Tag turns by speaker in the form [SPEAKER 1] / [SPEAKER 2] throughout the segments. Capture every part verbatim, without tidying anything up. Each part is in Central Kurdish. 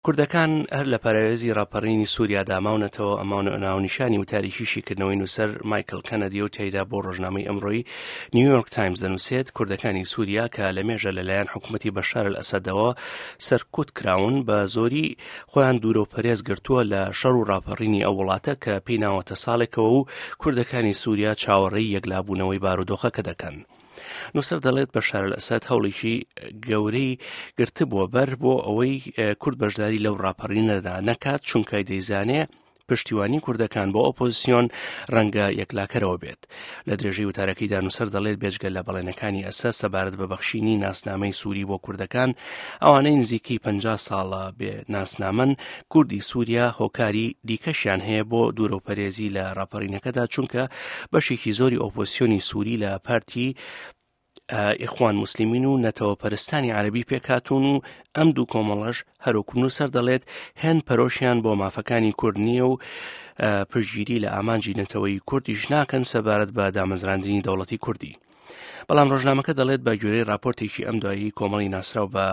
[SPEAKER 1] کوردەکان هەر لە پەرەوێزی ڕاپەڕینی سووریا داماونەتەوە ئەمانە ناونیشانی و تاریخیشیکردنەوەی نووسەر مایکل کەنەدی و تێیدا بۆ ڕۆژنامەی ئەمڕۆی نیویۆرک تایمز دەنووسێت کوردەکانی سووریا کە لە مێژە لەلایەن حکوومەتی بەشار ئەسەدەوە سەرکوت کراون بە زۆری خۆیان دوورە و پەرێز گرتووە لە شەڕ و ڕاپەڕینی ئەو وڵاتە کە پێی ناوەتە ساڵێکەوە و کوردەکانی سووریا چاوەڕێی یەکلابوونەوەی بارودۆخەکە دەکەن. نووسەر دەڵێت بەشار ئەسەد هەوڵێکی گەورەی گرتبووە بەر بۆ ئەوەی کورد بەشداری لەو ڕاپەڕینەدا نەکات چونکە دەیزانێ پشتیوانی کوردەکان بۆ ئۆپۆزیسیۆن ڕەنگە یەکلاکەرەوە بێت. لە درێژەی وتارەکەیدا نووسەر دەڵێت بێجگە لە بەڵێنەکانی ئەسەد سەبارەت بە بەخشینی ناسنامەی سووری بۆ کوردەکان ئەوانەی نزیکەی پەنجا ساڵە بێ ناسنامەن کوردی سووریا هۆکاری دیکەشیان هەیە بۆ دوورۆپەرێزی لە ڕاپەڕینەکەدا چونکە بەشێکی زۆری ئۆپۆزیسیۆنی سووری لە پارتی ئیخوان موسلیمین و نەتەوە پەرستانی عەرەبی پێکاتون و ئەم دوو کۆمەڵەش هەروەکو نووسەر دەڵێت هێن پەرۆشیان بۆ مافەکانی کورد نییە و پشتگیری لە ئامانجی نەتەوەی کوردیش ناکەن سەبارەت بە دامەزراندنی دەوڵەتی کوردی. بەڵام ڕۆژنامەکە دەڵێت بە گوێرەی راپۆرتێکی ئەم دوایی کۆمەڵی ناسراو بە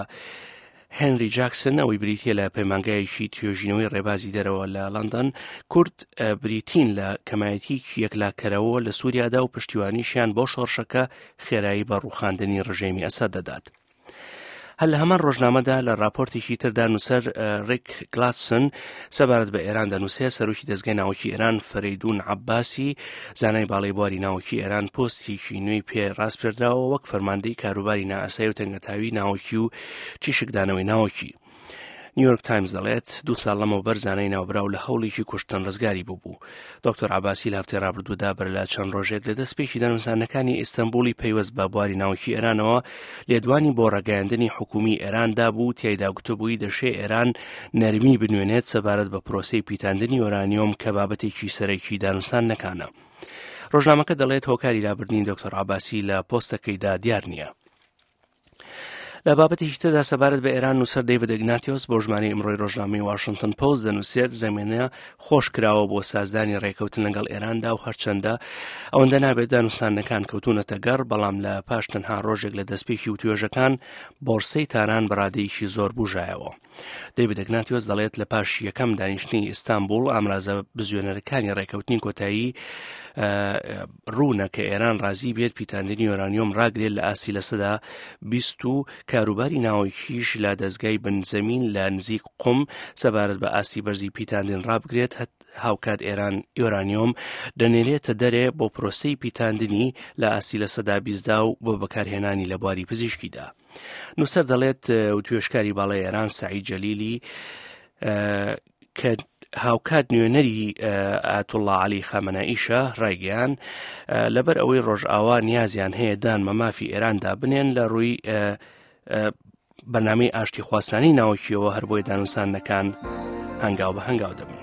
[SPEAKER 1] هێنری جاکسن ئەوەی بریتیە لە پەیمانگایەکی توێژینەوەی ڕێبازی دەرەوە لە لەندەن کورد بریتین لە کەمایەتیکی یەکلاکەرەوە لە سووریادا و پشتیوانیشیان بۆ شۆڕشەکە خێرایی بە ڕووخاندنی ڕژێمی ئەسەد دەدات. هەر لە هەمان ڕۆژنامەدا لە راپۆرتێکی تردا نووسەر ڕیک گلادسن سەبارەت بە ئێران دەنووسێت سەرۆکی دەزگای ناوەکی ئێران فەریدون عەباسی زانای باڵای بواری ناوەکی ئێران پۆستێکی نوێی پێ ڕاستپێردراوە وەک فەرماندەی کاروباری نائاسایی و تەنگەتاوی ناوەکی و تیشکدانەوەی ناوەکی. نیویۆرک تایمز دەڵێت دوو ساڵ لەمەوبەر زانای ناوبراو لە هەوڵێکی کوشتن ڕزگاری بووبوو. دکتۆر عەباسی لە هەفتەی ڕابردوودا بەر لە چەند ڕۆژێک لە دەستپێکی دانووسانەکانی ئیستەنبوڵی پەیوەست بە بواری ناوەکی ئێرانەوە لێدوانی بۆ ڕێگەیاندنی حکوومی ئێراندا بوو تیایدا گوتبووی دەشێ ئێران نەرمی بنوێنێت سەبارەت بە پرۆسەی پیتاندنی ئۆرانیۆم کە بابەتێکی سەرەکی دانووسانەکانە. ڕۆژنامەکە دەڵێت هۆکاری لابردنی دکتۆر عەباسی لە پۆستەکەیدا دیار نییە. لە بابەتێکی تردا سەبارەت بە ئێران نووسەر دەیڤد ئیگناتیۆس بۆ ژمارەی ئەمڕۆی ڕۆژنامەی واشنگتن پۆست دەنووسێت زەمینە خۆش کراوە بۆ سازدانی ڕێکەوتن لەگەڵ ئێراندا و هەرچەندە ئەوەندە نابێت دانووسانەکان کەوتونەتە گەڕ بەڵام لە پاش تەنها ڕۆژێک لە دەستپێکی وتوێژەکان بۆرسەی تاران بەڕادەیەکی زۆر بوژایەوە. دەیڤد ئیگناتیۆس دەڵێت لە پاش یەکەم دانیشتنی ئیستانبوڵ ئامرازە بزوێنەرەکانی ڕێکەوتنی کۆتایی ڕوونە کە ئێران ڕازی بێت پیتاندنی ئۆرانیۆم ڕاگرێت لە ئاسی لەسەدا بیست و کاروباری ناوەکیش لە دەستگای بنزەمین لە نزیک قوم سەبارەت بە ئاسی بەرزی پیتاندن ڕابگرێت هاوکات ئێران ئۆرانیۆم دەنێرێتە دەرێ بۆ پرۆسەی پیتاندنی لە ئاسی لەسەدا بیستدا و بۆ بەکارهێنانی لە بواری پزیشکیدا. نووسەر دەڵێت وتوێشکاری باڵای ئێران سەعید جەلیلی کە هاوکات نوێنەری ئایەتوڵڵا عەلی خامنەئیشە ڕایگەیان لەبەر ئەوەی ڕۆژئاوا نیازیان هەیە دانمە مافی ئێراندا بنێن لە ڕووی بەرنامەی ئاشتی خواستانی ناوەکیەوە هەر بۆی دانووسانەکان هەنگاو بە هەنگاو دەبن.